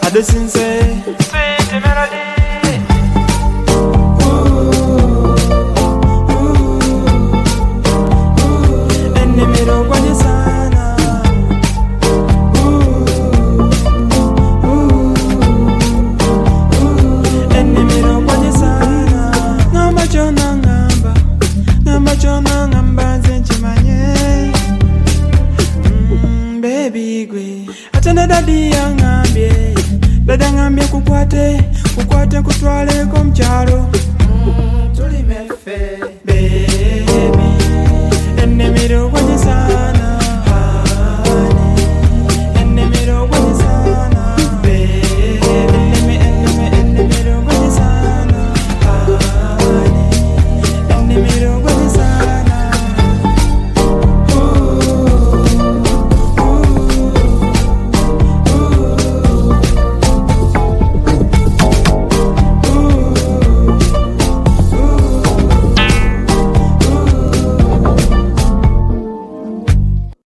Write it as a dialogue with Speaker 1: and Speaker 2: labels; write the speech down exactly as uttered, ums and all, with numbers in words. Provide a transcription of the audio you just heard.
Speaker 1: adesinse sweet melody. Atenda dadi yangambye, dada ngambye kukwate, kukwate kutwale ko mchalo. Mm, tuli mefe.